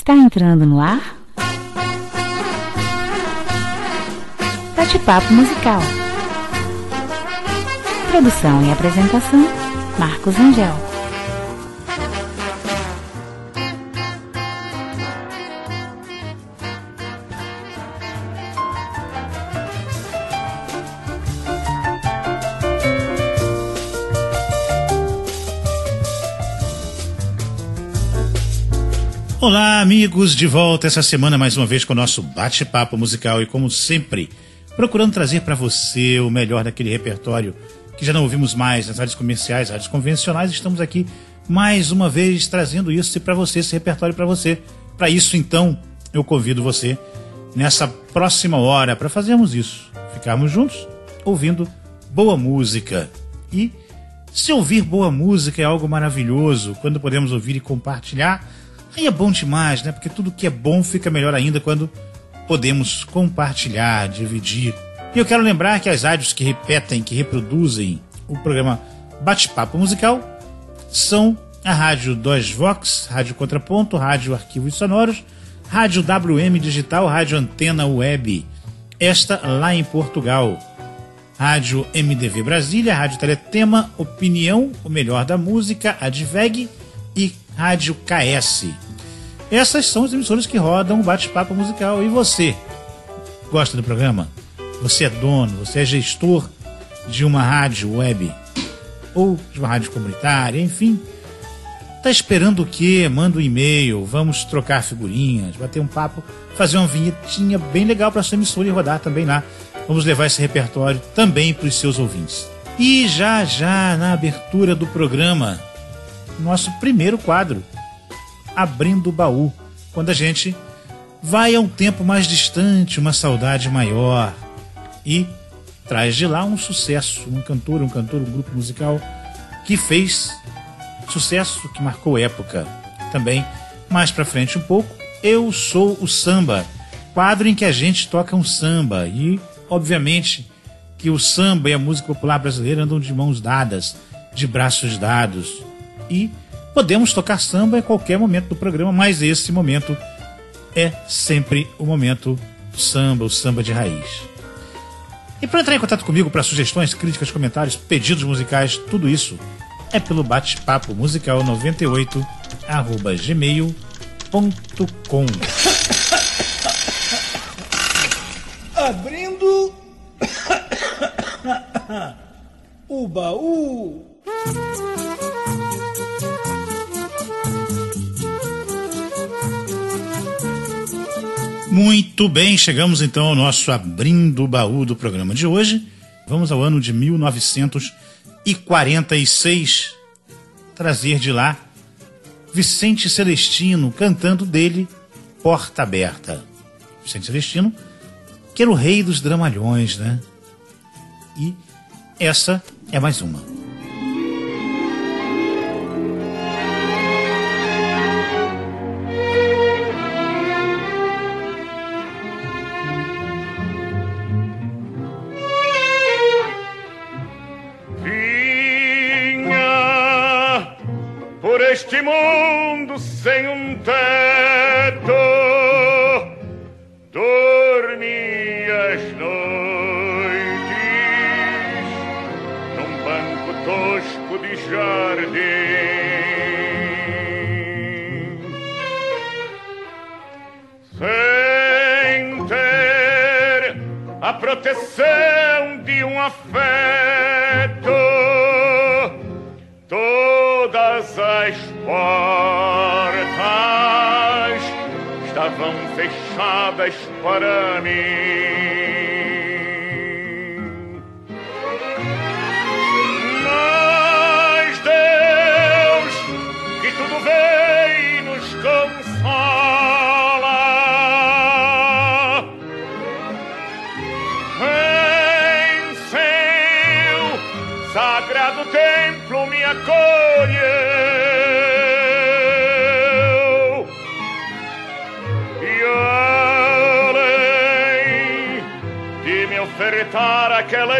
Está entrando no ar Bate-Papo Musical. Produção e apresentação, Marcos Angel. Olá, amigos, de volta essa semana mais uma vez com o nosso Bate-Papo Musical e, como sempre, procurando trazer para você o melhor daquele repertório que já não ouvimos mais nas rádios comerciais, rádios convencionais. Estamos aqui mais uma vez trazendo isso para você, esse repertório para você. Para isso, então, eu convido você nessa próxima hora para fazermos isso, ficarmos juntos ouvindo boa música. E se ouvir boa música é algo maravilhoso, quando podemos ouvir e compartilhar, aí é bom demais, né? Porque tudo que é bom fica melhor ainda quando podemos compartilhar, dividir. E eu quero lembrar que as rádios que repetem, que reproduzem o programa Bate-Papo Musical são a Rádio 2 Vox, Rádio Contraponto, Rádio Arquivos Sonoros, Rádio WM Digital, Rádio Antena Web, esta lá em Portugal, Rádio MDV Brasília, Rádio Teletema, Opinião, o melhor da música, Adveg e Rádio KS. Essas são as emissoras que rodam o Bate-Papo Musical. E você, gosta do programa? Você é dono, você é gestor de uma rádio web ou de uma rádio comunitária, enfim, tá esperando o quê? Manda um e-mail, vamos trocar figurinhas, bater um papo, fazer uma vinhetinha bem legal para sua emissora e rodar também lá. Vamos levar esse repertório também para os seus ouvintes. E já na abertura do programa, nosso primeiro quadro, Abrindo o Baú, quando a gente vai a um tempo mais distante, uma saudade maior, e traz de lá um sucesso, um cantor, um grupo musical que fez sucesso, que marcou época. Também, mais pra frente um pouco, Eu Sou o Samba, quadro em que a gente toca um samba, e obviamente que o samba e a música popular brasileira andam de mãos dadas, de braços dados, e podemos tocar samba em qualquer momento do programa, mas esse momento é sempre o momento samba, o samba de raiz. E para entrar em contato comigo para sugestões, críticas, comentários, pedidos musicais, tudo isso é pelo bate-papo musical 98@gmail.com. Abrindo o baú. Muito bem, chegamos então ao nosso Abrindo o Baú do programa de hoje. Vamos ao ano de 1946, trazer de lá Vicente Celestino, cantando dele Porta Aberta. Vicente Celestino, que era o rei dos dramalhões, né? E essa é mais uma. Este mundo sem um teto, dormi as noites num banco tosco de jardim, sem ter a proteção de um afeto. Todas as portas estavam fechadas para mim. Mas Deus, que tudo vê e nos consola, em seu sagrado templo me acolheu. Ofertar aquela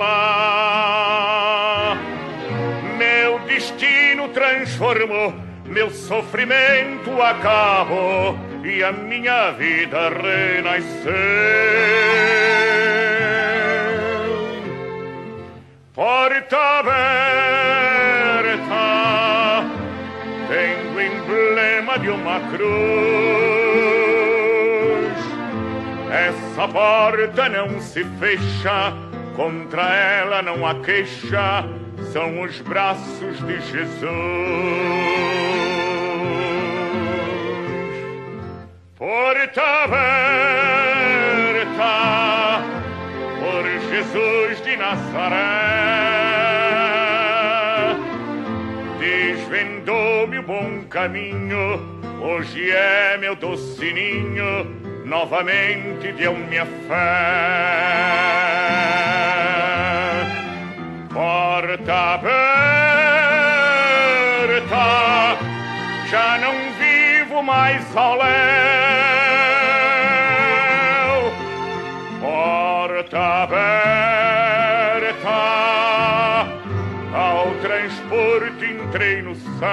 esmola, meu destino transformou meu sofrimento acabou e a minha vida renasceu. Porta aberta, tem o emblema de uma cruz. Essa porta não se fecha, contra ela não há queixa, são os braços de Jesus. Porta aberta por Jesus de Nazaré, desvendou-me o bom caminho, hoje é meu doce ninho, novamente deu-me a fé. Porta aberta, já não vivo mais ao léu. Porta aberta, ao transporte entrei no céu.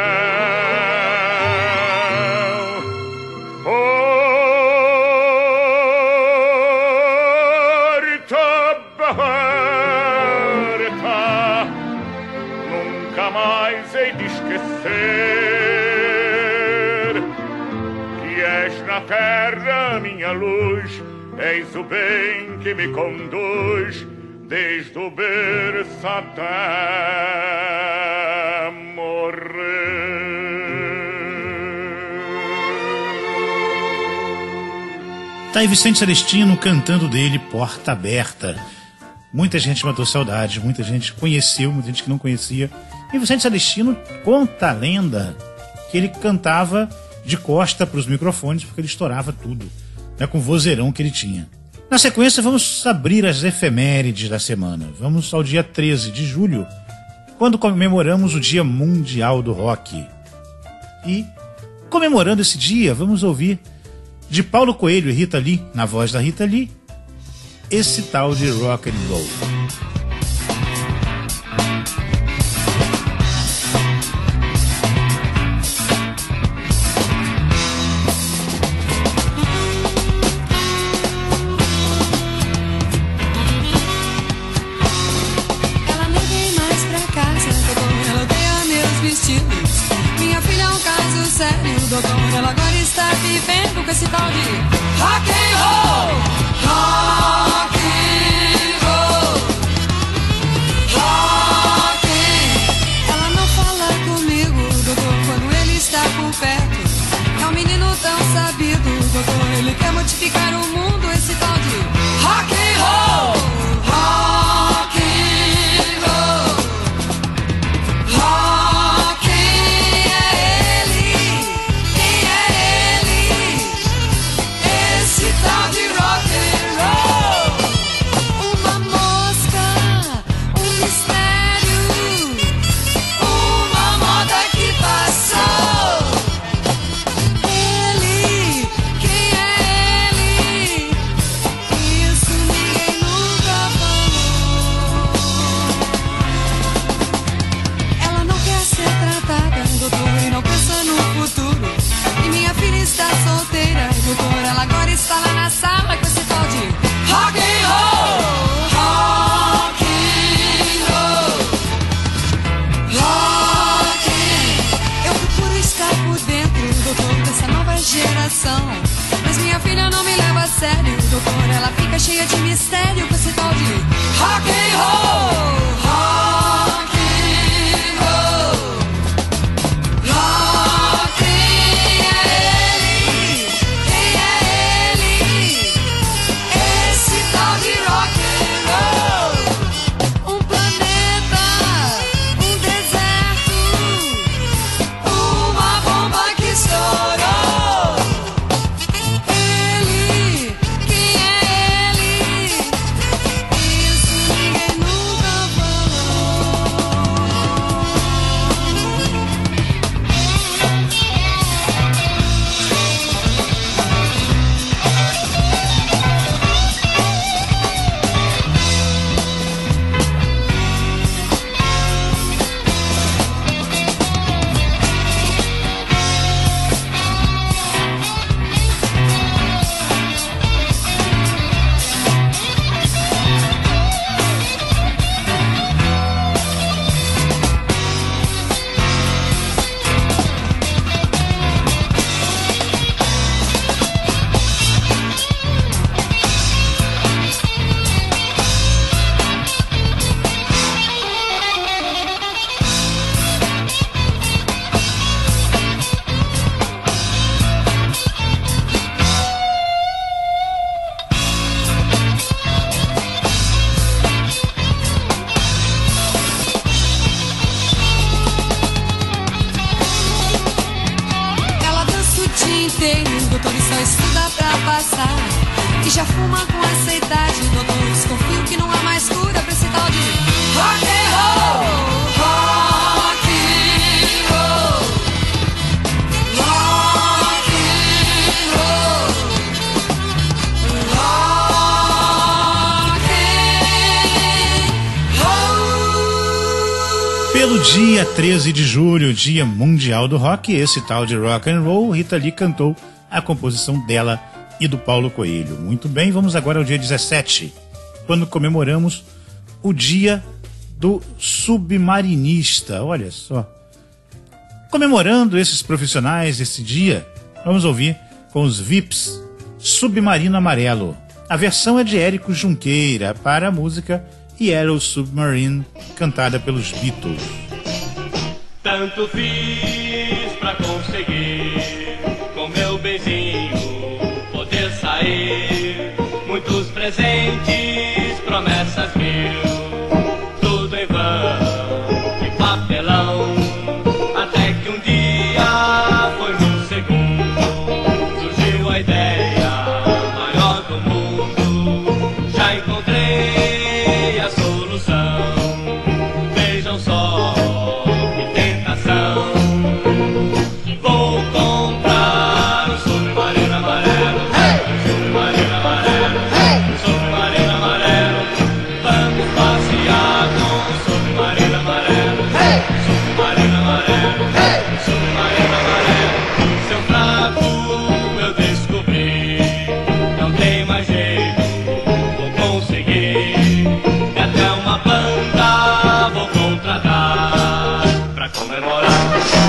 Jamais hei de esquecer que és na terra minha luz, és o bem que me conduz desde o berço até morrer. Tá aí Vicente Celestino cantando dele Porta Aberta. Muita gente matou saudade, muita gente conheceu, muita gente que não conhecia. E Vicente Celestino conta a lenda que ele cantava de costa para os microfones porque ele estourava tudo, né, com o vozeirão que ele tinha. Na sequência, vamos abrir as efemérides da semana. Vamos ao dia 13 de julho, quando comemoramos o Dia Mundial do Rock. E, comemorando esse dia, vamos ouvir de Paulo Coelho e Rita Lee, na voz da Rita Lee, esse tal de rock and roll. Ela nem vem mais pra casa, doutor, ela odeia meus vestidos. Minha filha é um caso sério, doutor, ela agora está vivendo com esse tal de rock and roll. Rock and roll, rock. Ela não fala comigo, doutor, quando ele está por perto. É um menino tão sabido, doutor, ele quer modificar o mundo, esse tal de rock and roll. Rock and roll, rock. Quem é ele? Quem é ele? Esse tal de rock and roll. Uma mosca, um mistério, uma moda que passou. Ele, quem é ele? Isso ninguém nunca falou. Ela não quer ser tratada, doutor, e não pensa no futuro. E minha filha está solteira, doutor, ela agora está lá na sala com esse tal de rock and roll. Rock and roll, rock. Eu procuro estar por dentro, doutor, dessa nova geração. Mas minha filha não me leva a sério, doutor, ela fica cheia de mistério com esse tal de rock and roll. Rock and roll, rock. Quem é ele? Quem é ele? Esse tal de rock and roll. Um planeta, um deserto, uma bomba que estourou. Ele, quem é ele? Isso ninguém nunca falou. inteiro. O doutor só estuda pra passar e já fuma com essa idade. Doutor, desconfio que não há mais cura pra esse tal de rock and roll. Rock and roll. Rock and roll. Rock and roll. Pelo dia 13 de julho, Dia Mundial do Rock, esse tal de rock and roll, Rita Lee cantou a composição dela e do Paulo Coelho. Muito bem, vamos agora ao dia 17, quando comemoramos o Dia do Submarinista. Olha só. Comemorando esses profissionais esse dia, vamos ouvir com os Vips Submarino Amarelo. A versão é de Érico Junqueira para a música Yellow Submarine, cantada pelos Beatles. Tanto fiz pra conseguir com meu beijinho poder sair, muitos presentes, promessas mil, tudo em vão e papelão, até que um dia foi num segundo, surgiu a ideia maior do mundo, já encontrei a solução, vejam só que tentação, vou comprar um submarino amarelo, submarino amarelo, submarino amarelo, vamos passear com o submarino amarelo, submarino amarelo, submarino amarelo. Seu fraco eu descobri, não tem mais jeito, vou conseguir, e até uma banda vou contratar pra comemorar.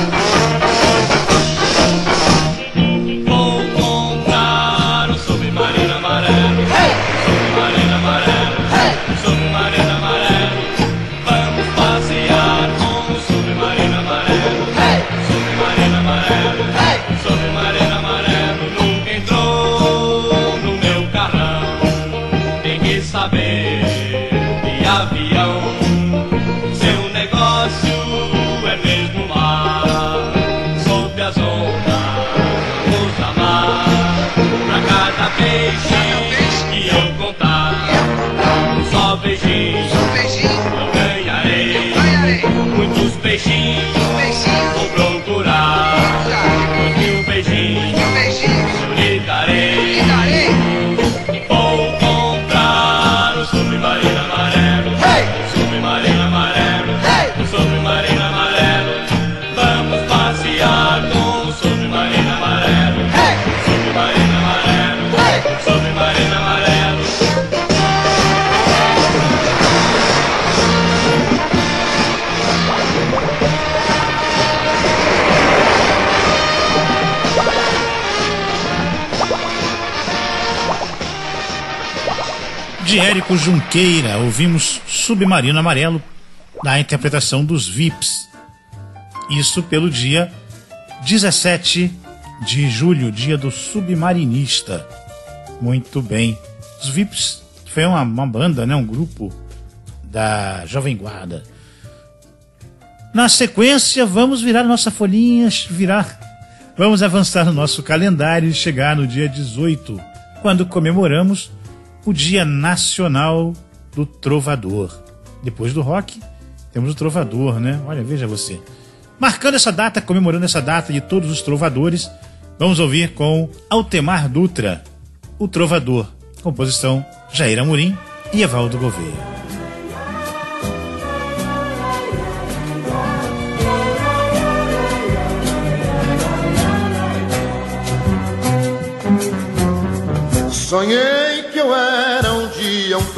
Vou comprar um submarino amarelo, submarino amarelo, submarino amarelo, vamos passear com o submarino amarelo, submarino amarelo, submarino amarelo. Nunca entrou no meu carrão, tem que saber de avião, seu negócio é mesmo mar, sob as ondas vamos amar, pra cada peixe que eu contar, só beijinho eu ganharei, muitos peixinhos vou procurar, 1000 beijinhos eu lhe darei, vou comprar um submarino amarelo, submarino amarelo, submarino amarelo, vamos passear com o submarino amarelo, submarino amarelo, submarino amarelo. De Érico Junqueira, ouvimos Submarino Amarelo, da interpretação dos Vips. Isso pelo dia 17 de julho, dia do submarinista. Muito bem. Os Vips foi uma banda, né, um grupo da Jovem Guarda. Na sequência, vamos virar nossa folhinha, vamos avançar no nosso calendário e chegar no dia 18, quando comemoramos o Dia Nacional do Trovador. Depois do rock, temos o trovador, né? Olha, veja você. Marcando essa data, comemorando essa data de todos os trovadores, vamos ouvir com Altemar Dutra, O Trovador, composição Jair Amorim e Evaldo Gouveia. Sonhei que eu era um dia um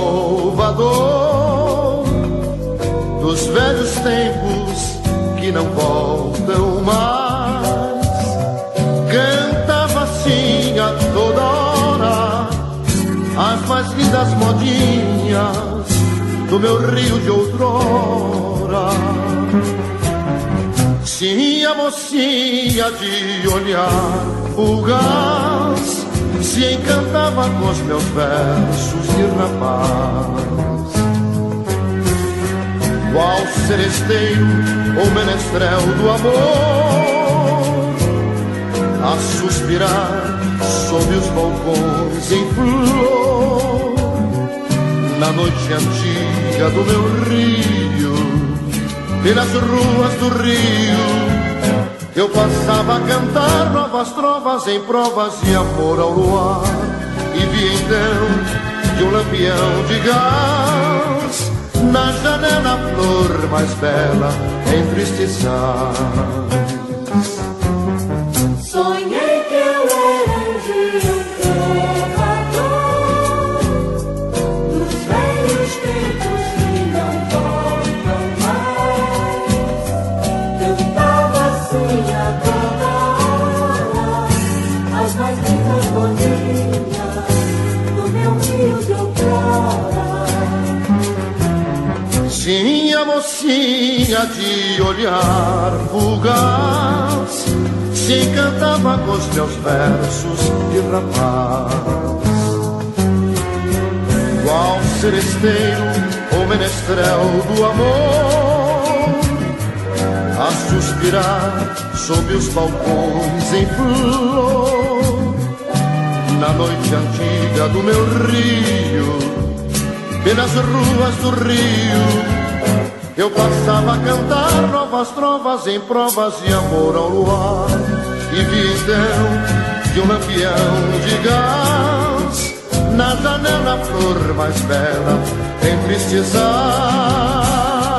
trovador dos velhos tempos que não voltam mais. Cantava assim a toda hora as mais lindas modinhas do meu rio de outrora. Sim, a mocinha de olhar fugaz se encantava com os meus versos de rapaz. Qual seresteiro ou menestrel do amor, a suspirar sob os balcões em flor. Na noite antiga do meu Rio, pelas ruas do Rio, eu passava a cantar novas trovas em provas de amor ao luar. E vi então de um lampião de gás na janela a flor mais bela entre estes sais. Sonhei que eu era um dia trovador dos velhos tempos que não voltam mais. Cantava assim a toda hora as mais lindas modinhas do meu rio de outrora. Sim, a mocinha de olhar fugaz se encantava com os meus versos de rapaz. Qual seresteiro ou menestrel do amor, a suspirar sob os balcões em flor. Na noite antiga do meu Rio, pelas ruas do Rio, eu passava a cantar novas trovas em provas de amor ao luar. E vi então de um lampião de gás na janela a flor mais bela entre estes ais.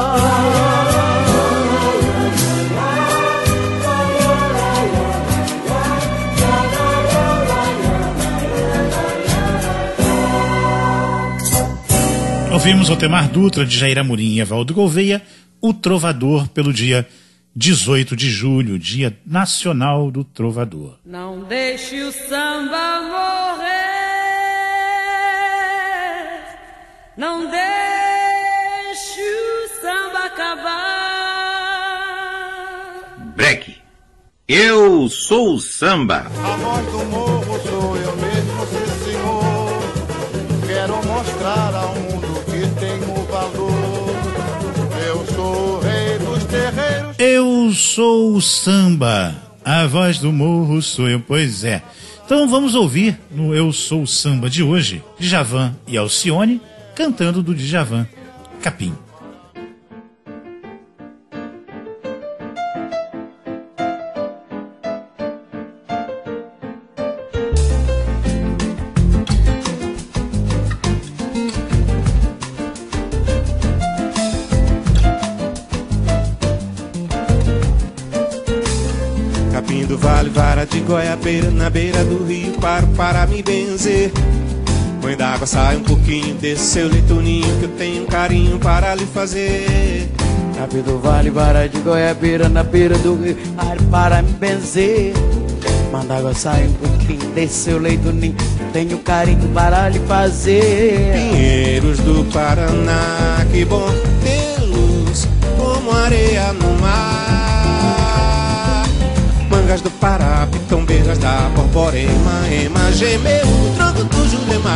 Ouvimos Altemar Dutra, de Jair Amorim e Evaldo Gouveia, O Trovador, pelo dia 18 de julho, Dia Nacional do Trovador. Não deixe o samba morrer, não deixe o samba acabar. Breque, eu sou o samba. A voz do morro sou eu mesmo, sim senhor. Quero mostrar ao mundo que tenho valor. Eu sou o rei dos terreiros. Eu sou o samba, a voz do morro sou eu, pois é. Então vamos ouvir no Eu Sou o Samba de hoje, Djavan e Alcione, cantando do Djavan, Capim. Capim do vale, vara de goiabeira, na beira do rio paro para me benzer. Põe d'água, sai um pouquinho desse seu leito ninho, que eu tenho um carinho para lhe fazer. Capim do vale, vara de goiabeira, na beira do rio paro para me benzer. Manda água, sai um pouquinho desse seu leito ninho, tenho carinho para lhe fazer. Pinheiros do Paraná, que bom tê-los como areia no mar. Mangas do Pará, pitombeiras da Borborema, ema, gemeu o tronco do Juremar.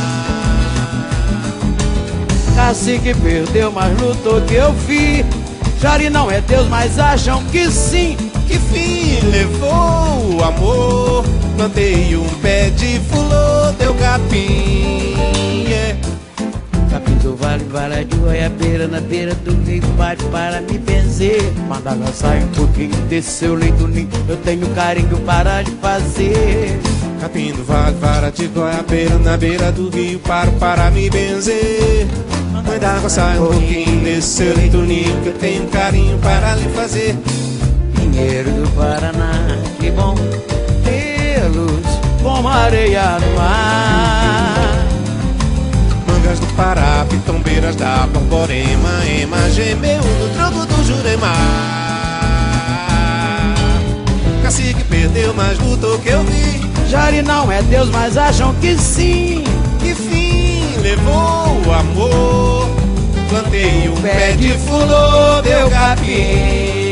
Cacique perdeu, mas lutou que eu vi. Jari não é Deus, mas acham que sim. Que fim levou o amor? Plantei um pé de fulô, deu capim, yeah. Capim do vale, vara de goiabeira, na beira do rio paro para me benzer. Manda água, sai um pouquinho desse seu leito ninho, eu tenho carinho para lhe fazer. Capim do vale, vara de goiabeira, na beira do rio paro para me benzer. Manda água, sai um pouquinho desse seu leito ninho, que eu tenho carinho para lhe fazer. Pinheiro do Paraná, que bom tê-los como areia no mar. Mangas do Pará, pitombeiras da Borborema, ema, gemeu no tronco do Juremar. Cacique perdeu, mas lutou que eu vi. Jari não é Deus, mas acham que sim. Que fim levou o amor? Plantei um pé de fulô, deu capim.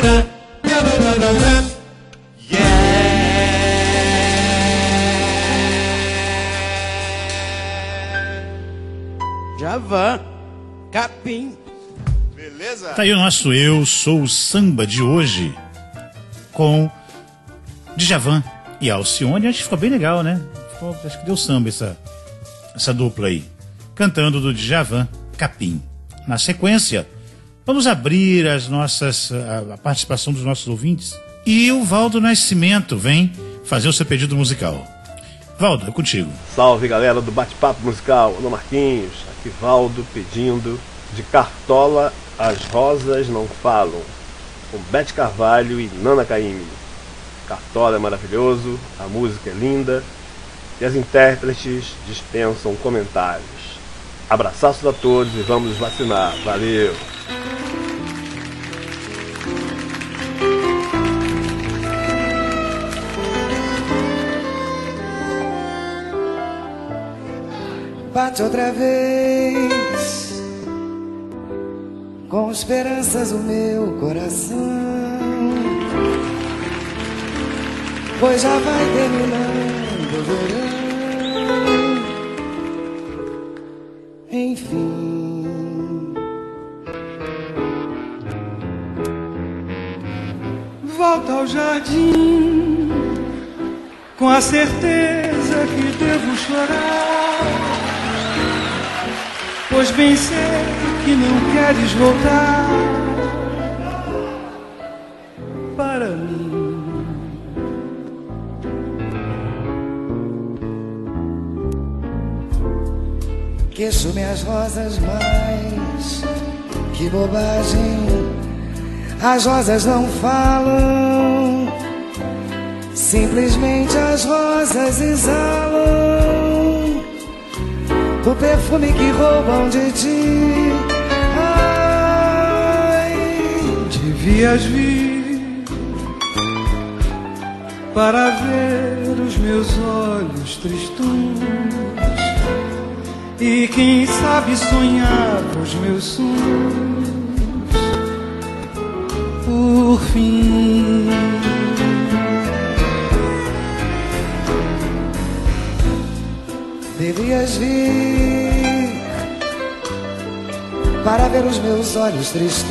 Djavan, Capim. Beleza? Tá aí o nosso Eu Sou o Samba de hoje, com Djavan e Alcione. Acho que ficou bem legal, né? Acho que deu samba essa dupla aí. Cantando do Djavan, Capim. Na sequência, vamos abrir a participação dos nossos ouvintes. E o Valdo Nascimento vem fazer o seu pedido musical. Valdo, é contigo. Salve, galera do Bate-Papo Musical. Alô, Marquinhos. Aqui Valdo pedindo de Cartola As Rosas Não Falam, com Bete Carvalho e Nana Caymmi. Cartola é maravilhoso, a música é linda e as intérpretes dispensam comentários. Abraços a todos e vamos nos vacinar. Valeu! Bate outra vez, com esperanças o meu coração, pois já vai terminando o verão. Enfim, volta ao jardim, com a certeza que devo chorar, pois bem sei que não queres voltar para mim. Queixo-me as rosas, mas que bobagem, as rosas não falam, simplesmente as rosas exalam o perfume que roubam de ti. Ai, devias vir para ver os meus olhos tristos e quem sabe sonhar os meus sonhos por fim. Devias vir para ver os meus olhos tristonhos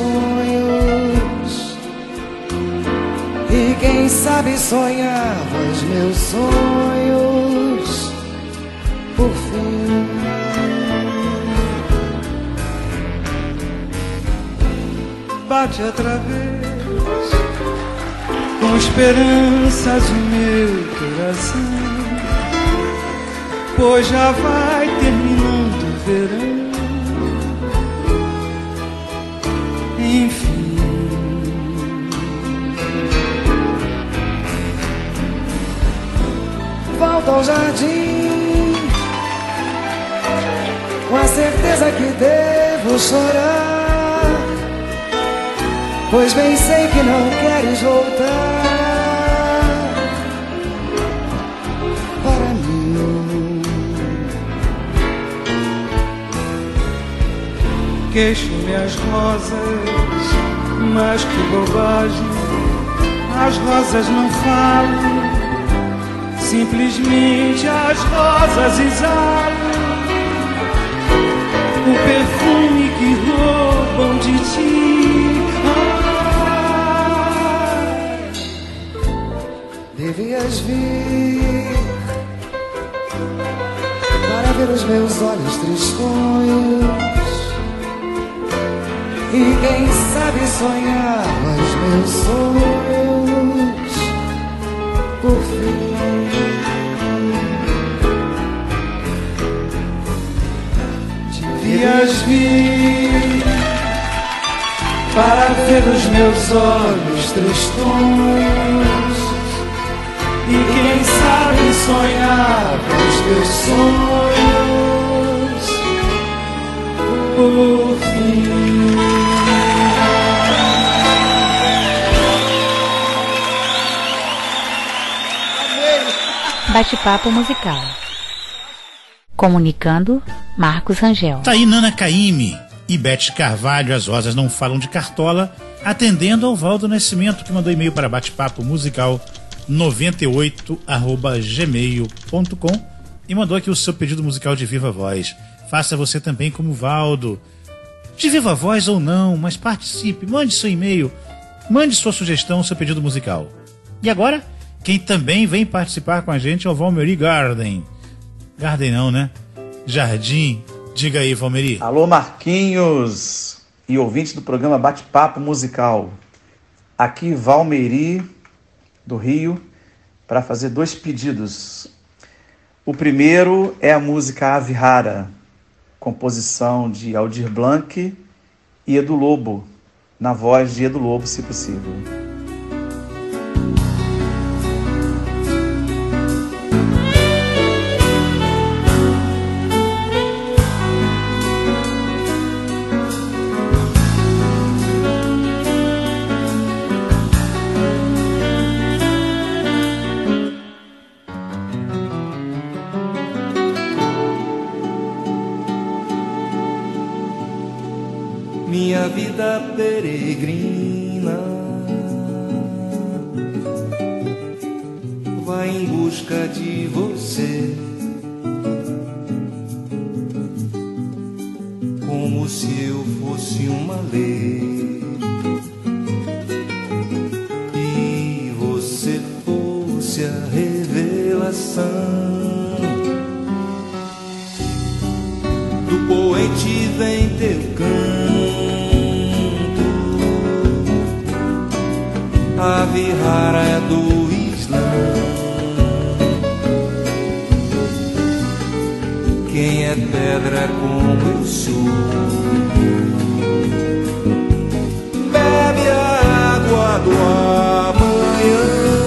e quem sabe sonhar os meus sonhos por fim. Bate outra vez, com esperanças o meu coração, pois já vai terminando o verão. Enfim, volta ao jardim, com a certeza que devo chorar, pois bem sei que não queres voltar para mim. queixo-me as rosas, mas que bobagem, as rosas não falam, simplesmente as rosas exalam o perfume que roubam de ti. Devias vir para ver os meus olhos tristonhos e quem sabe sonhar os meus sonhos por fim. Devias vir para ver os meus olhos tristonhos e quem sabe sonhar os teus sonhos por fim. Bate-papo musical. Comunicando, Marcos Rangel. Tá aí Nana Caymmi e Bete Carvalho, As Rosas Não Falam, de Cartola. atendendo ao Valdo Nascimento, que mandou e-mail para batepapomusical98@gmail.com e mandou aqui o seu pedido musical de viva voz. Faça você também como o Valdo, de viva voz ou não, mas participe, mande seu e-mail, mande sua sugestão, seu pedido musical. E agora, quem também vem participar com a gente é o Valmeri Garden. Garden não, né? Jardim. Diga aí, Valmeri. Alô, Marquinhos e ouvintes do programa Bate-Papo Musical. Aqui, Valmeri, do Rio, para fazer 2 pedidos. O primeiro é a música Ave Rara, composição de Aldir Blanc e Edu Lobo, na voz de Edu Lobo, se possível. Minha vida peregrina vai em busca de você, como se eu fosse uma lei e você fosse a revelação do poente. Vem teu ave rara do Islã. Quem é pedra como eu sou, bebe a água do amanhã.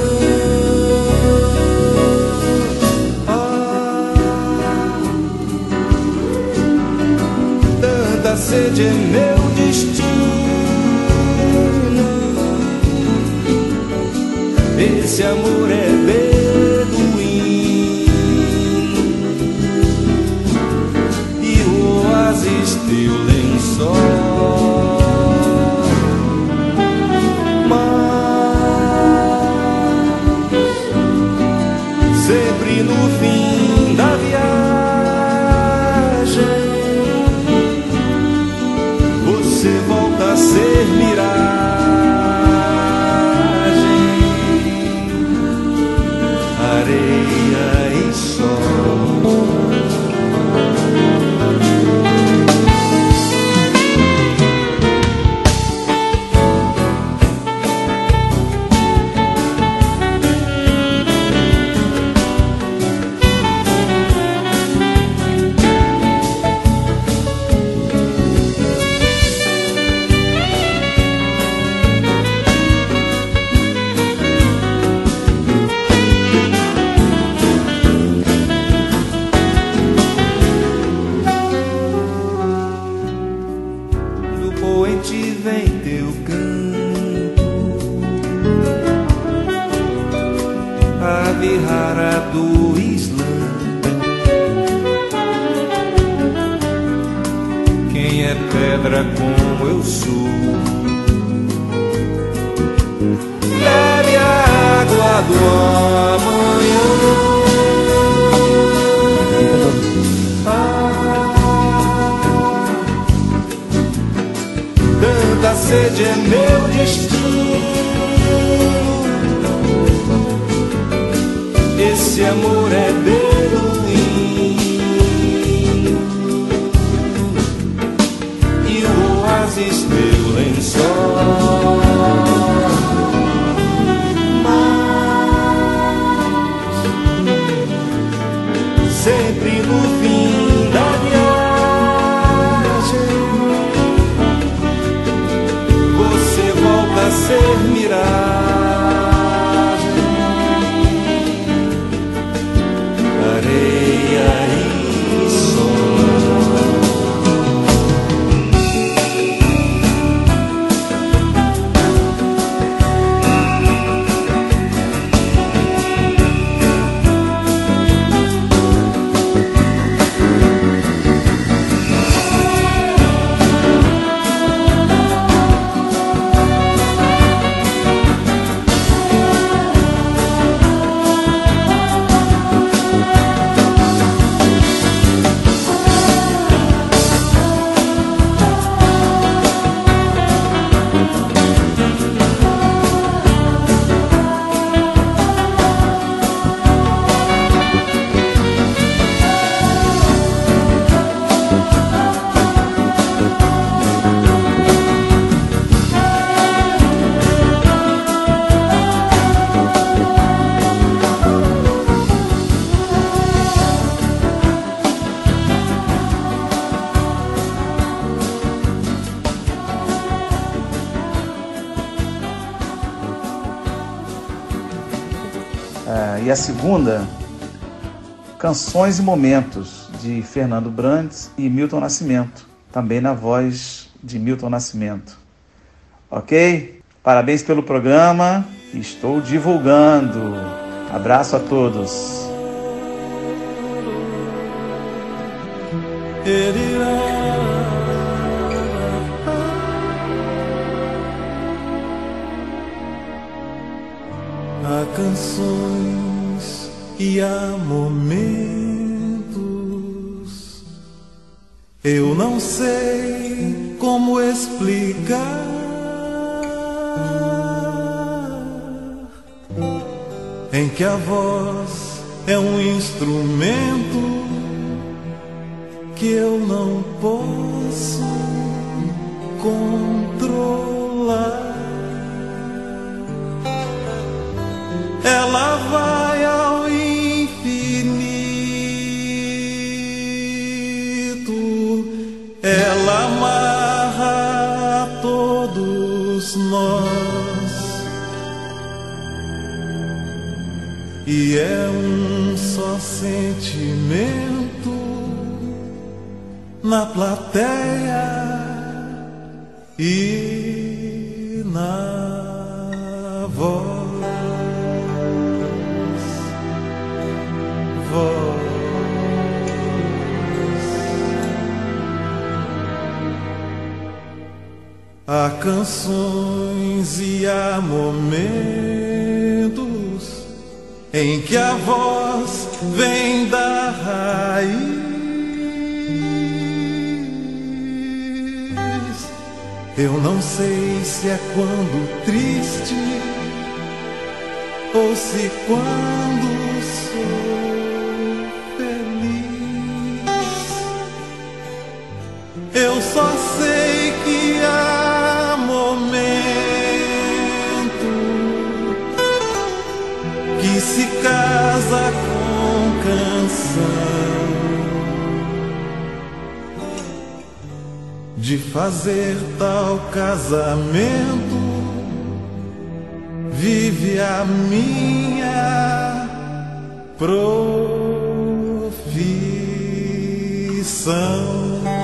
Tanta sede é meu destino. Esse amor é beduíno e o oásis teu lençol. Mas sempre no fim da viagem você volta a ser miragem. Areia e sol. Pedra como eu sou, bebe a água do amanhã. Tanta sede é meu destino. Esse amor é beduíno e o oásis teu lençol. Mas sempre no fim da viagem você volta a ser miragem, areia e E a segunda, Canções e Momentos, de Fernando Brant e Milton Nascimento, também na voz de Milton Nascimento. Ok? Parabéns pelo programa, estou divulgando. Abraço a todos. Há canções e há momentos, eu não sei como explicar, em que a voz é um instrumento que eu não posso controlar. Ela vai ao infinito, ela amarra a todos nós, e é um só sentimento na plateia e na voz. Há canções e há momentos em que a voz vem da raiz. Eu não sei se é quando triste ou se quando sou feliz. Eu só sei que há momento que se casa com canção, de fazer tal casamento vive a minha profissão.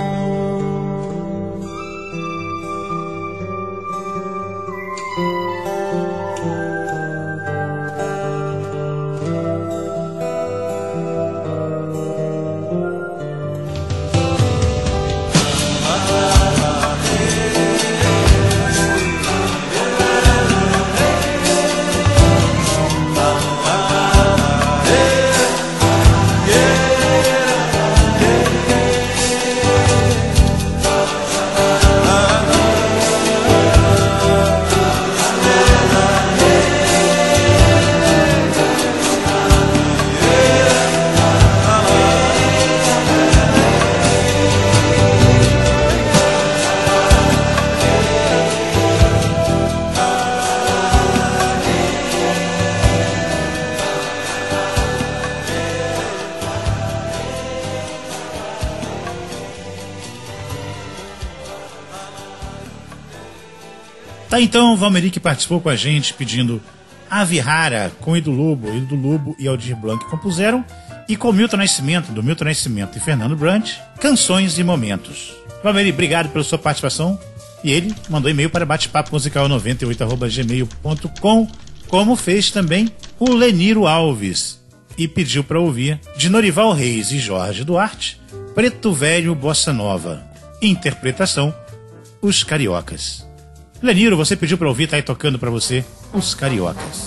Tá, então, Valmeri, que participou com a gente pedindo Ave Rara com Edu Lobo e Aldir Blanc compuseram, e com Milton Nascimento, do Milton Nascimento e Fernando Brant, Canções e Momentos. Valmeri, obrigado pela sua participação, e ele mandou e-mail para batepapomusical98@gmail.com, como fez também o Leniro Alves, e pediu para ouvir de Norival Reis e Jorge Duarte, Preto Velho Bossa Nova, interpretação Os Cariocas. Leniro, você pediu para ouvir, tá aí tocando para você Os Cariocas.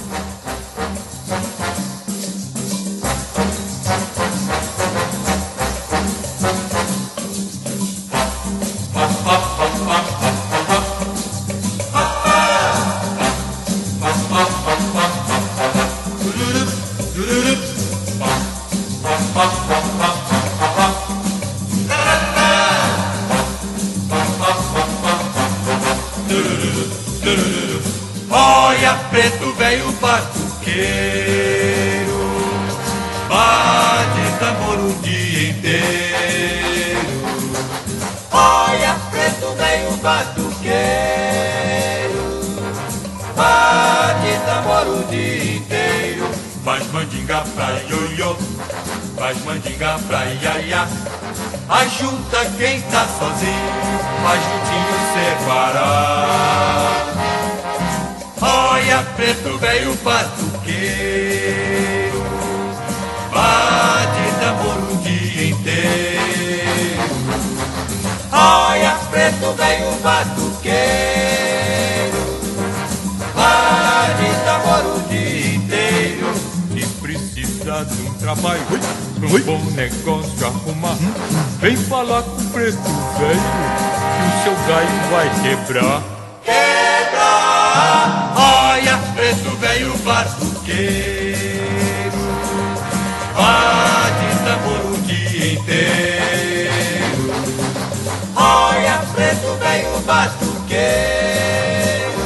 Olha, preto velho batuqueiro, bate tambor o dia inteiro. Olha, preto velho batuqueiro, bate tambor o dia inteiro. mandinga pra ioiô, faz mandinga pra iaiá. Ajunta quem tá sozinho, faz juntinho separar. Olha preto velho batuqueiro, bate tambor o dia inteiro. Olha preto velho batuqueiro, bate tambor o dia inteiro. E precisa de um trabalho, um bom negócio arrumar, vem falar com o preto velho, que o seu galho vai quebrar. Quebrar! Olha preto velho batuqueiro, bate tambor o dia inteiro. Olha preto velho batuqueiro,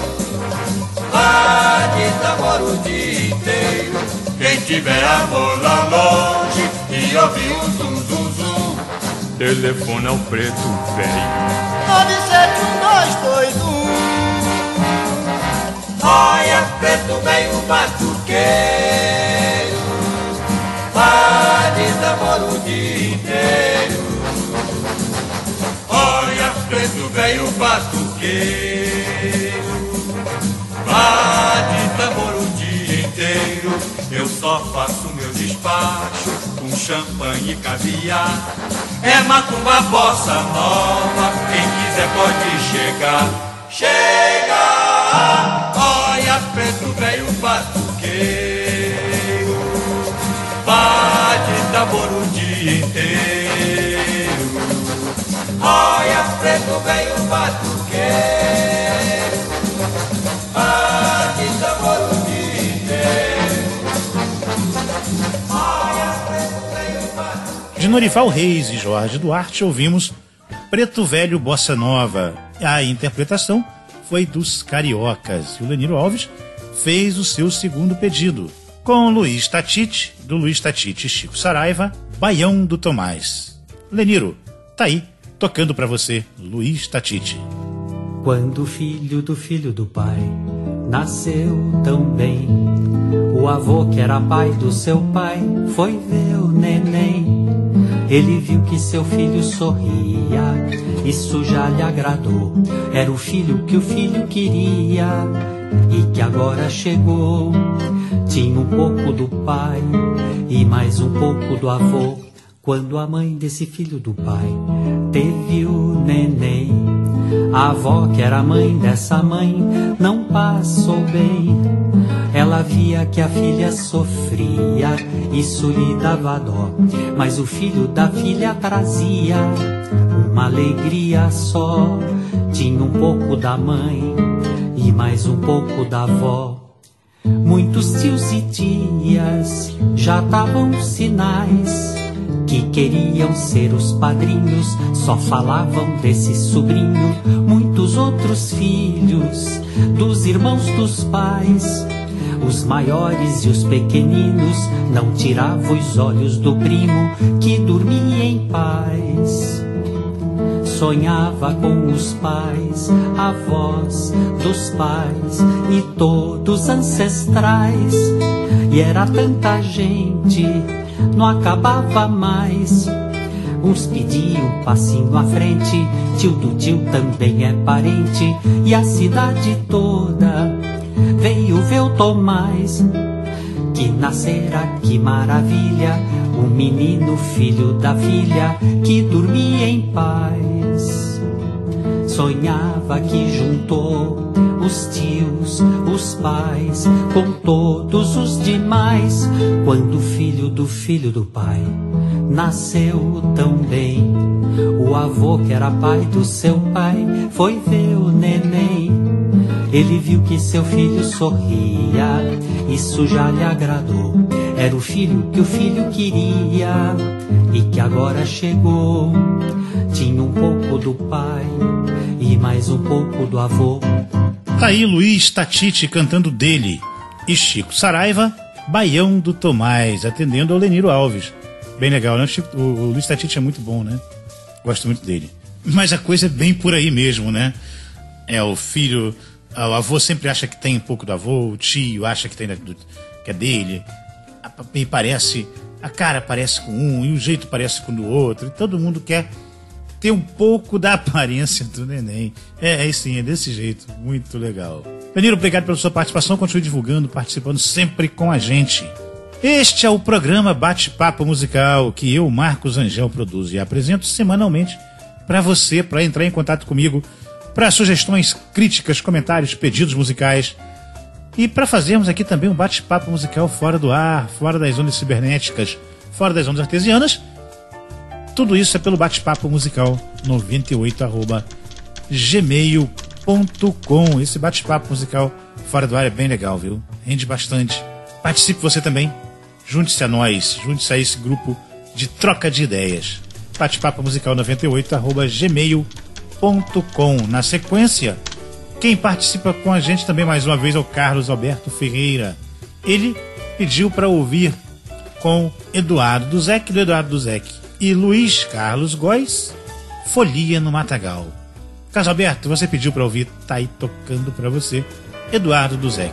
bate tambor o dia inteiro. Quem tiver amor lá longe e ouvir um zum zum zum, telefona ao preto velho 9712221. Olha preto velho batuqueiro, bate tambor o dia inteiro. Olha preto velho batuqueiro, bate tambor o dia inteiro. Eu só faço meu despacho com champanhe e caviar. É macumba bossa nova, quem quiser pode chegar. Chega! Olha preto velho batuqueiro, bate tambor o dia inteiro. Olha preto velho batuqueiro, bate tambor o dia inteiro. Olha preto velho batuqueiro. De Norival Reis e Jorge Duarte ouvimos Preto Velho Bossa Nova. A interpretação foi dos Cariocas. E o Leniro Alves fez o seu segundo pedido, com Luiz Tatite, do Luiz Tatite e Chico Saraiva, Baião do Tomás. Leniro, tá aí, tocando pra você, Luiz Tatite. Quando o filho do pai nasceu tão bem, o avô que era pai do seu pai foi ver o neném. Ele viu que seu filho sorria, isso já lhe agradou. Era o filho que o filho queria e que agora chegou. Tinha um pouco do pai e mais um pouco do avô. Quando a mãe desse filho do pai teve o neném, a avó, que era a mãe dessa mãe, não passou bem. Ela via que a filha sofria, isso lhe dava dó. Mas o filho da filha trazia uma alegria só. Tinha um pouco da mãe e mais um pouco da avó. Muitos tios e tias já davam sinais que queriam ser os padrinhos, só falavam desse sobrinho. Muitos outros filhos dos irmãos dos pais, os maiores e os pequeninos, não tiravam os olhos do primo que dormia em paz. Sonhava com os pais, avós dos pais e todos ancestrais. E era tanta gente, não acabava mais. Uns pediam um passinho à frente, tio do tio também é parente. E a cidade toda veio ver o Tomás, que nascera, que maravilha, um menino filho da filha que dormia em paz. Sonhava que juntou os tios, os pais, com todos os demais. Quando o filho do pai nasceu tão bem, o avô, que era pai do seu pai, foi ver o neném. Ele viu que seu filho sorria, isso já lhe agradou. Era o filho que o filho queria e que agora chegou. Tinha um pouco do pai e mais um pouco do avô. Tá aí Luiz Tatite cantando dele e Chico Saraiva, Baião do Tomás, atendendo ao Leniro Alves. Bem legal, né? O Luiz Tatite é muito bom, né? Gosto muito dele. Mas a coisa é bem por aí mesmo, né? É o filho... O avô sempre acha que tem um pouco do avô, o tio acha que tem que é dele. e parece, a cara parece com um e o jeito parece com o do outro, e todo mundo quer ter um pouco da aparência do neném. Sim, é desse jeito, muito legal. Danilo, obrigado pela sua participação, continue divulgando, participando sempre com a gente. Este é o programa Bate-Papo Musical que eu, Marcos Angel, produzo e apresento semanalmente para você, para entrar em contato comigo, para sugestões, críticas, comentários, pedidos musicais e para fazermos aqui também um bate-papo musical fora do ar, fora das ondas cibernéticas, fora das ondas artesianas. Tudo isso é pelo bate-papo musical 98@gmail.com. Esse bate-papo musical fora do ar é bem legal, viu? Rende bastante. Participe você também. Junte-se a nós, junte-se a esse grupo de troca de ideias. Bate-papo musical 98@gmail.com. Na sequência, quem participa com a gente também mais uma vez é o Carlos Alberto Ferreira. Ele pediu para ouvir com Eduardo Duzec, do Eduardo Duzec, e Luiz Carlos Góes, Folia no Matagal. Carlos Alberto, você pediu para ouvir, tá aí tocando para você, Eduardo Duzec.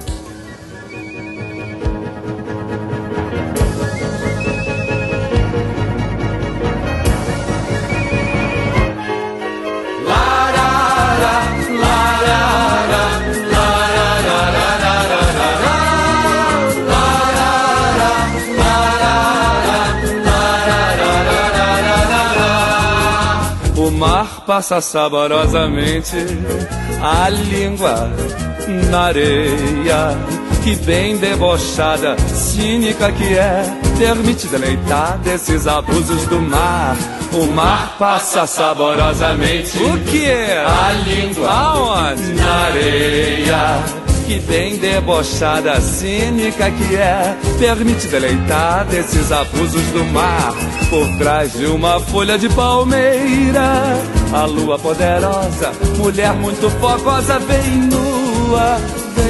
O mar passa saborosamente a língua na areia, que bem debochada, cínica que é, permite deleitar desses abusos do mar. O mar passa saborosamente. O que? A língua. Aonde? Na areia, que bem debochada, cínica que é, permite deleitar desses abusos do mar. Por trás de uma folha de palmeira, a lua poderosa, mulher muito fogosa, vem nua,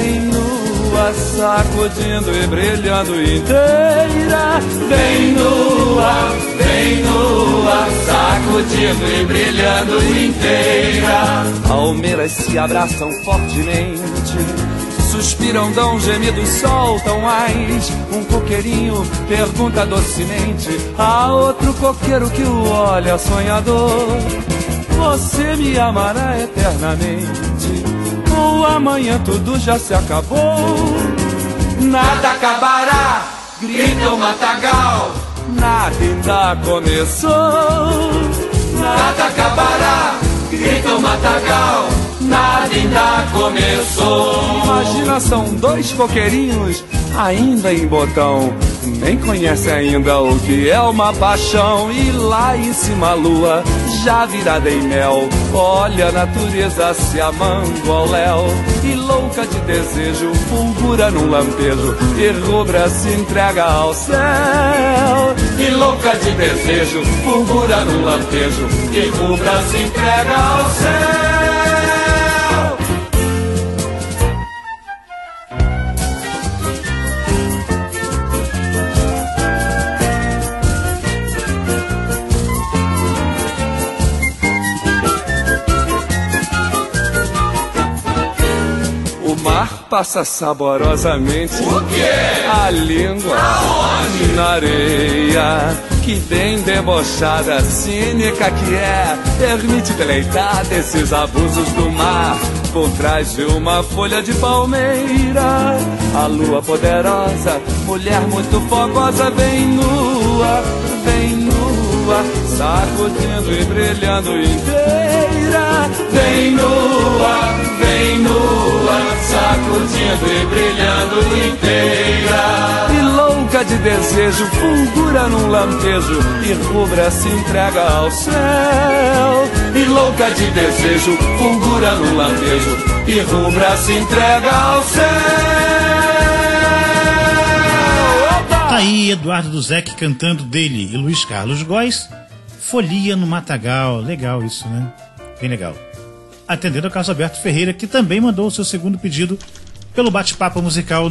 sacudindo e brilhando inteira. Vem nua, sacudindo e brilhando inteira. Palmeiras se abraçam fortemente, suspiram, dão gemidos, soltam ais. Um coqueirinho pergunta docemente a outro coqueiro que o olha sonhador: você me amará eternamente, ou amanhã tudo já se acabou? Nada acabará, grita o matagal, nada ainda começou. Nada acabará, grita o matagal, nada ainda começou. Imagina, são dois coqueirinhos ainda em botão, nem conhece ainda o que é uma paixão. E lá em cima a lua, já virada em mel, olha a natureza se amando ao léu. E louca de desejo, fulgura num lampejo, e rubra se entrega ao céu. E louca de desejo, fulgura num lampejo, e rubra se entrega ao céu. Passa saborosamente. O quê? A língua. Aonde? Na areia, que bem debochada, cínica que é, permite deleitar desses abusos do mar. Por trás de uma folha de palmeira, a lua poderosa, mulher muito fogosa, vem nua, sacudindo e brilhando inteira. Vem nua, sacudindo e brilhando inteira. E louca de desejo, fulgura num lampejo, e rubra se entrega ao céu. E louca de desejo, fulgura num lampejo, e rubra se entrega ao céu. Tá aí Eduardo Duzec cantando dele e Luiz Carlos Góes, Folia no Matagal. Legal isso, né? Bem legal. Atendendo ao Carlos Alberto Ferreira, que também mandou o seu segundo pedido pelo bate-papo musical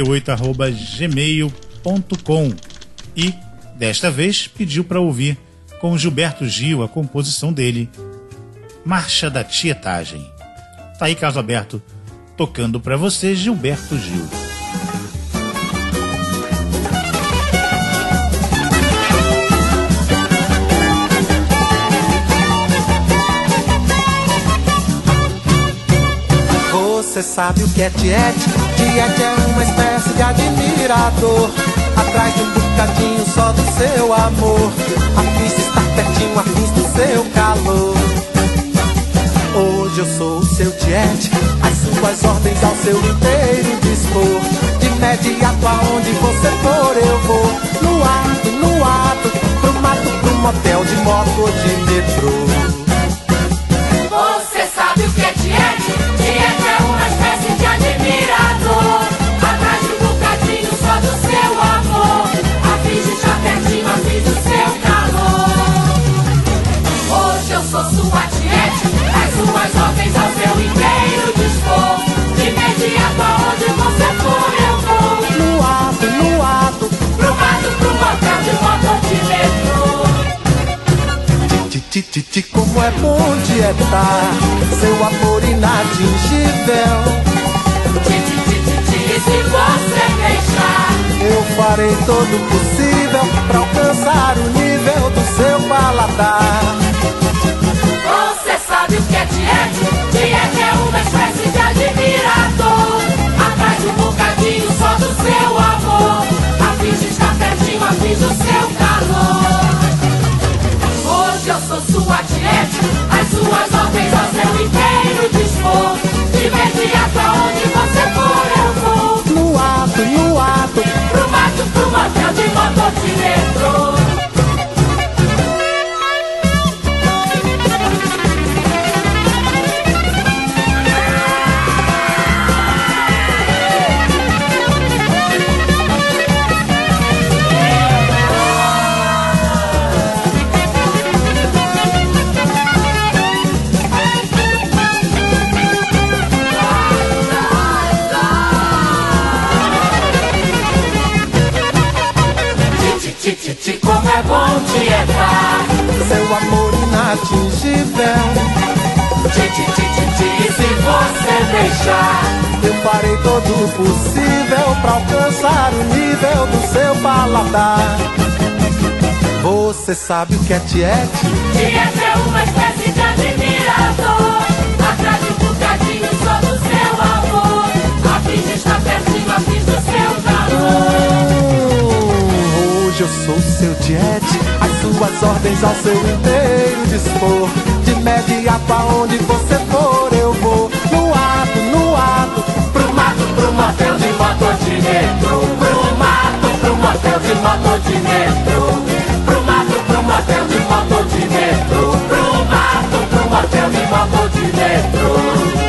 98@gmail.com e, desta vez, pediu para ouvir com Gilberto Gil a composição dele, Marcha da Tietagem. Tá aí Carlos Alberto tocando para você, Gilberto Gil. Você sabe o que é tiete? Tiete é uma espécie de admirador, atrás de um bocadinho só do seu amor. Afim de estar pertinho, afim do seu calor. Hoje eu sou o seu tiete, as suas ordens ao seu inteiro dispor. De imediato aonde você for eu vou. No ato, pro mato, pro motel, de moto ou de metrô. Você sabe o que é tiete? Tiete é uma espécie de admirador, atrás de um bocadinho só do seu amor. Afim de estar pertinho, afim do seu calor. Hoje eu sou sua tiete, as suas ordens ao seu inteiro dispor. De imediato aonde você for eu vou. No ato, pro mato, pro motel, de moto ou de metrô. Titi, como é bom tietar, seu amor inatingível. Titi, se você deixar, eu farei todo o possível pra alcançar o nível do seu paladar. Você sabe o que é tiete? Tiete é uma espécie de admirador, atrás de um bocadinho só do seu amor. Afim de estar pertinho, afim do seu calor. Hoje eu sou sua tiete, as suas ordens ao seu inteiro dispor. De imediato aonde você for eu vou. No ato, pro mato, pro motel, de moto ou de metrô. Titi, como é bom tietar, seu amor inatingível. Titi, se você deixar, eu farei todo o possível pra alcançar o nível do seu paladar. Você sabe o que é tiete? Tiete é uma espécie de admirador, atrás de um bocadinho só do seu amor. Afim de estar pertinho, afim do seu calor. Hoje eu sou seu tiete, as suas ordens ao seu inteiro dispor. De imediato aonde você for eu vou. No ato, pro mato, pro motel, de moto ou de metrô. Pro mato, pro motel, de moto ou de metrô. Pro mato, pro motel, de moto ou de metrô. Pro mato, pro motel, de moto ou de metrô.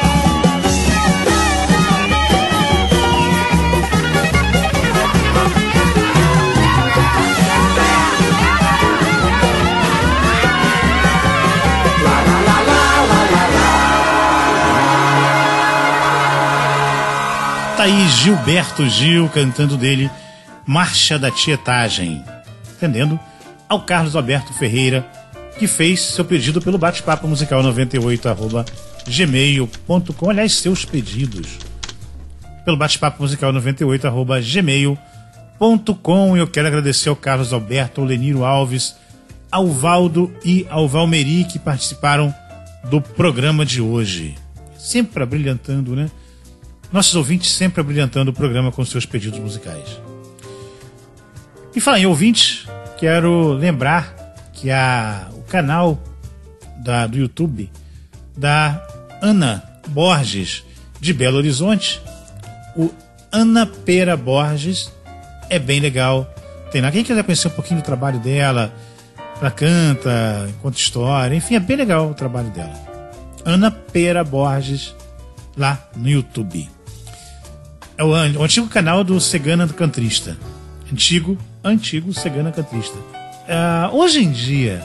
Tá aí Gilberto Gil cantando dele Marcha da Tietagem, entendendo? Ao Carlos Alberto Ferreira, que fez seu pedido pelo bate-papo musical 98@gmail.com. Aliás, seus pedidos pelo bate-papo musical 98@gmail.com. Eu quero agradecer ao Carlos Alberto, ao Leniro Alves, ao Valdo e ao Valmeri, que participaram do programa de hoje. Sempre abrilhantando, né? Nossos ouvintes sempre abrilhantando o programa com seus pedidos musicais. E falar em ouvintes, quero lembrar que o canal do YouTube da Ana Borges, de Belo Horizonte, o Ana Pera Borges, é bem legal. Tem lá. Quem quiser conhecer um pouquinho do trabalho dela, ela canta, conta história, enfim, é bem legal o trabalho dela. Ana Pera Borges, lá no YouTube. É o antigo canal do Cegana Cantrista. Antigo Cegana Cantrista. Hoje em dia,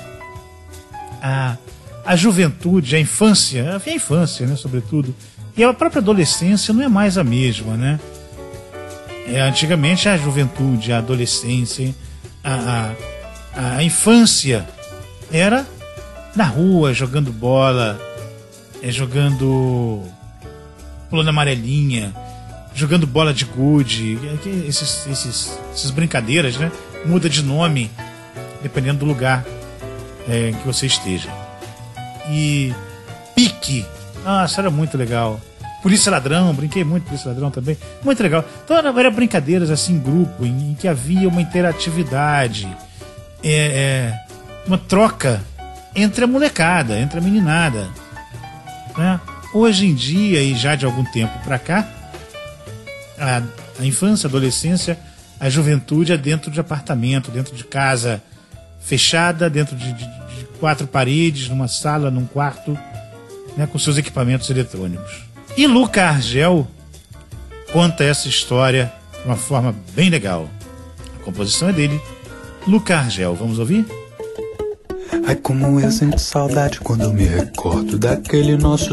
a juventude, a infância, né, sobretudo, e a própria adolescência não é mais a mesma, né? Antigamente a juventude, a adolescência, a infância era na rua, jogando bola, pulando amarelinha, jogando bola de gude, essas brincadeiras, né? Muda de nome dependendo do lugar em que você esteja. E pique, isso era muito legal. Polícia Ladrão, brinquei muito Polícia Ladrão também. Muito legal. Então eram brincadeiras assim em grupo, em que havia uma interatividade, uma troca entre a molecada, entre a meninada, né? Hoje em dia, e já de algum tempo pra cá, a infância, a adolescência, a juventude é dentro de apartamento, dentro de casa fechada, dentro de 4 paredes, numa sala, num quarto, né, com seus equipamentos eletrônicos. E Luca Argel conta essa história de uma forma bem legal. A composição é dele, Luca Argel. Vamos ouvir? Ai, como eu sinto saudade quando eu me recordo daquele nosso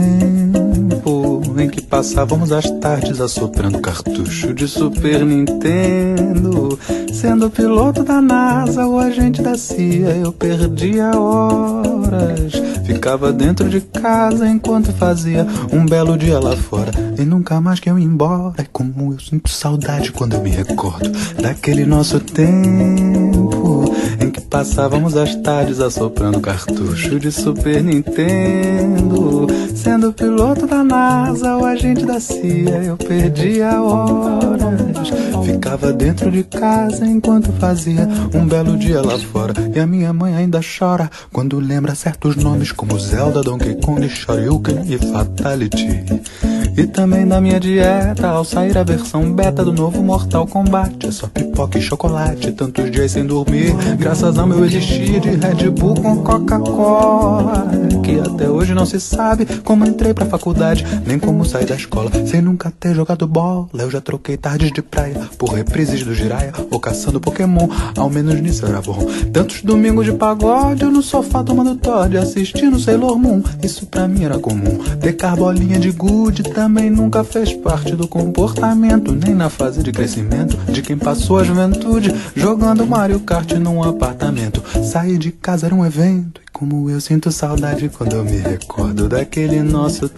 tempo em que passávamos as tardes assoprando cartucho de Super Nintendo. Sendo piloto da NASA ou agente da CIA, eu perdia horas. Ficava dentro de casa enquanto fazia um belo dia lá fora e nunca mais que eu ia embora. Ai, como eu sinto saudade quando eu me recordo daquele nosso tempo em que passávamos as tardes assoprando cartucho de Super Nintendo. Sendo piloto da NASA ou agente da CIA, eu perdia horas. Ficava dentro de casa enquanto fazia um belo dia lá fora. E a minha mãe ainda chora quando lembra certos nomes como Zelda, Donkey Kong, Shoryuken e Fatality. E também da minha dieta ao sair a versão beta do novo Mortal Kombat. É só pipoca e chocolate, tantos dias sem dormir, graças ao meu existir de Red Bull com Coca-Cola. Que até hoje não se sabe como entrei pra faculdade, nem como saí da escola sem nunca ter jogado bola. Eu já troquei tardes de praia por reprises do Jiraya ou caçando Pokémon, ao menos nisso era bom. Tantos domingos de pagode eu no sofá tomando Todd, assistindo Sailor Moon, isso pra mim era comum. Ter carbolinha de gude também nunca fez parte do comportamento, nem na fase de crescimento de quem passou a juventude jogando Mario Kart num apartamento. Sair de casa era um evento, e como eu sinto saudade quando eu me recordo daquele nosso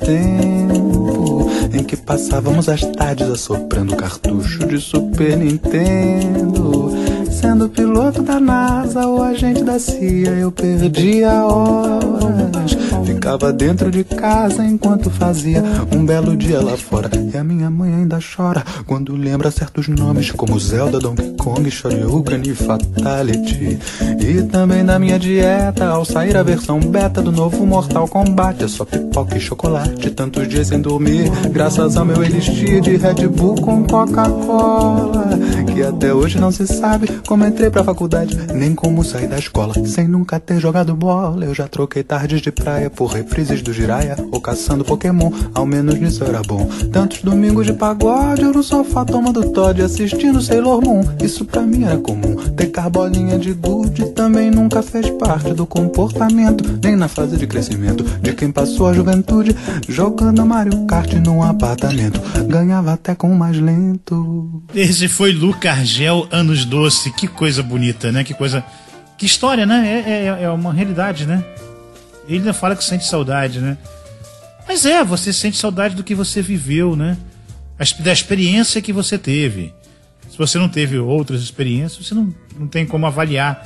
tempo em que passávamos as tardes assoprando cartucho de Super Nintendo. Sendo piloto da NASA ou agente da CIA, eu perdia horas. Ficava dentro de casa enquanto fazia um belo dia lá fora. E a minha mãe ainda chora quando lembra certos nomes como Zelda, Donkey Kong, Shoryuken e Fatality. E também da minha dieta ao sair a versão beta do novo Mortal Kombat. É só pipoca e chocolate, tantos dias sem dormir, graças ao meu elixir de Red Bull com Coca-Cola. Que até hoje não se sabe como entrei pra faculdade, nem como saí da escola sem nunca ter jogado bola. Eu já troquei tardes de praia por reprises do Jiraya ou caçando Pokémon, ao menos nisso era bom. Tantos domingos de pagode eu no sofá tomando Todd, assistindo Sailor Moon, isso pra mim era comum. Ter carbolinha de gude também nunca fez parte do comportamento, nem na fase de crescimento de quem passou a juventude jogando Mario Kart num apartamento. Ganhava até com o mais lento. Esse foi Luca Argel, Anos Doce. Que coisa bonita, né? Que história, né? É uma realidade, né? Ele ainda fala que sente saudade, né? Mas você sente saudade do que você viveu, né? Da experiência que você teve. Se você não teve outras experiências, você não tem como avaliar,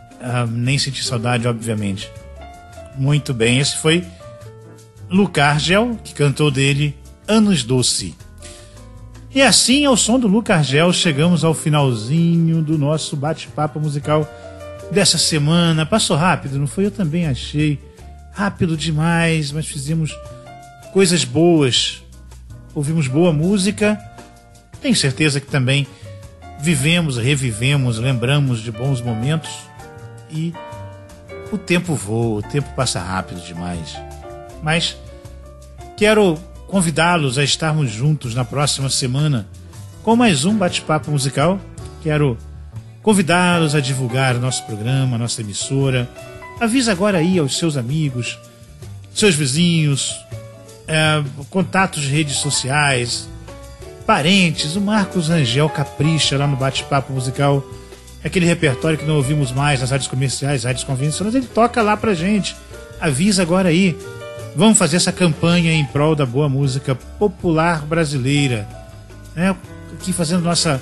nem sentir saudade, obviamente. Muito bem, esse foi Luca Argel, que cantou dele Anos Doce. E assim, ao som do Luca Argel, chegamos ao finalzinho do nosso bate-papo musical dessa semana. Passou rápido, não foi? Eu também achei rápido demais, mas fizemos coisas boas. Ouvimos boa música. Tenho certeza que também vivemos, revivemos, lembramos de bons momentos. E o tempo voa, o tempo passa rápido demais. Mas quero convidá-los a estarmos juntos na próxima semana com mais um bate-papo musical. Quero convidá-los a divulgar o nosso programa, nossa emissora. Avisa agora aí aos seus amigos, seus vizinhos, contatos de redes sociais, parentes. O Marcos Rangel capricha lá no bate-papo musical. Aquele repertório que não ouvimos mais nas rádios comerciais, rádios convencionais, ele toca lá pra gente. Avisa agora aí. Vamos fazer essa campanha em prol da boa música popular brasileira, né? Aqui fazendo nossa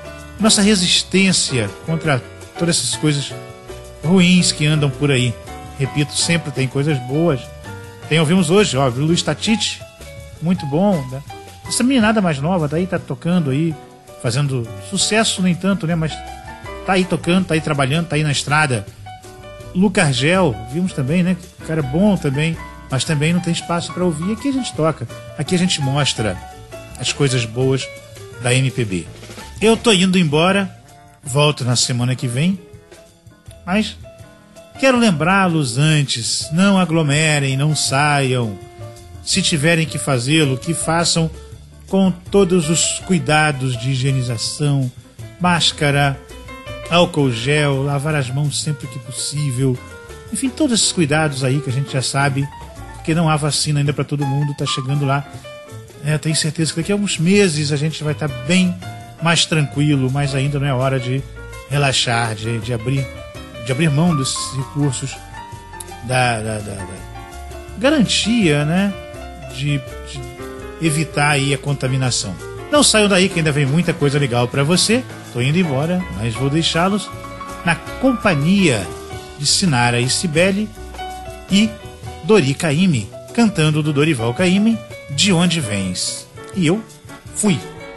resistência contra todas essas coisas ruins que andam por aí. Repito, sempre tem coisas boas. Ouvimos hoje, Luiz Tatite, muito bom, né? Essa meninada mais nova, daí tá tocando aí, fazendo sucesso nem tanto, né? Mas tá aí tocando, tá aí trabalhando, tá aí na estrada. Luca Argel, vimos também, né? Cara bom também, mas também não tem espaço para ouvir. Aqui a gente toca, aqui a gente mostra as coisas boas da MPB. Eu tô indo embora, volto na semana que vem, mas quero lembrá-los antes, não aglomerem, não saiam. Se tiverem que fazê-lo, que façam com todos os cuidados de higienização, máscara, álcool gel, lavar as mãos sempre que possível. Enfim, todos esses cuidados aí que a gente já sabe, porque não há vacina ainda para todo mundo, tá chegando lá. Tenho certeza que daqui a alguns meses a gente vai estar bem mais tranquilo, mas ainda não é hora de relaxar, de abrir mão desses recursos da garantia, né? De evitar aí a contaminação. Não saiam daí que ainda vem muita coisa legal para você. Tô indo embora, mas vou deixá-los na companhia de Sinara e Cibele e Dori Caymmi, cantando do Dorival Caymmi, De Onde Vens. E eu fui.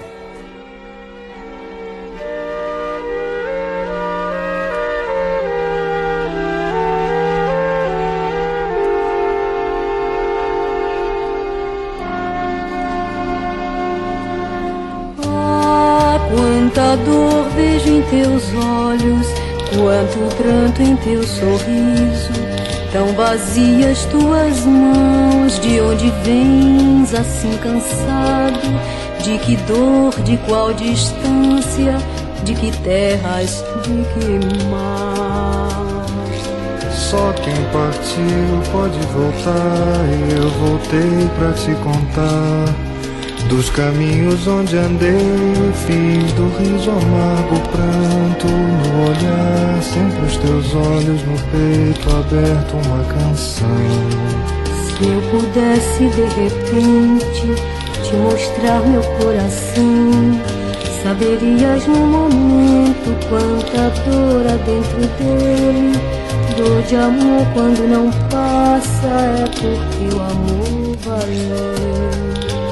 Quanta dor vejo em teus olhos, quanto pranto em teu sorriso. Tão vazias tuas mãos, de onde vens assim cansado? De que dor, de qual distância, de que terras, de que mar? Só quem partiu pode voltar, e eu voltei pra te contar dos caminhos onde andei, fiz do riso amargo pranto no olhar, sempre os teus olhos no peito aberto, uma canção. Se eu pudesse de repente te mostrar meu coração, saberias no momento quanta dor há dentro dele. Dor de amor quando não passa, é porque o amor valeu.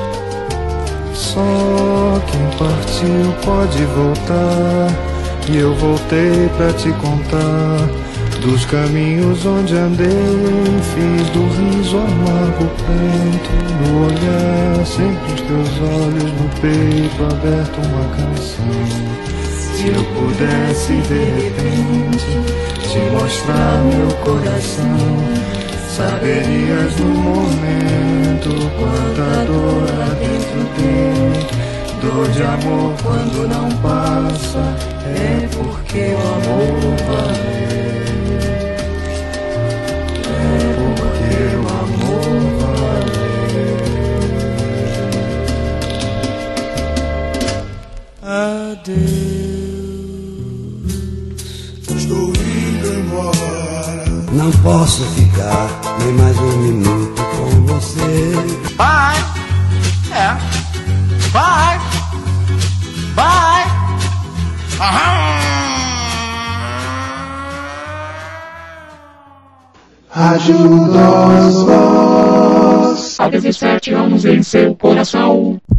Só quem partiu pode voltar, e eu voltei pra te contar dos caminhos onde andei, fiz do riso amargo pranto no olhar, sempre os teus olhos no peito aberto, uma canção. Se eu pudesse de repente te mostrar meu coração, saberias no momento quanta dor há dentro dele. Dor de amor quando não passa, é porque o amor valeu. É porque o amor valeu. Adeus. Estou indo embora. Não posso ficar nem mais um minuto com você. Bye! Bye! Bye! Rádio Nós Voz. Há 17 anos em seu coração.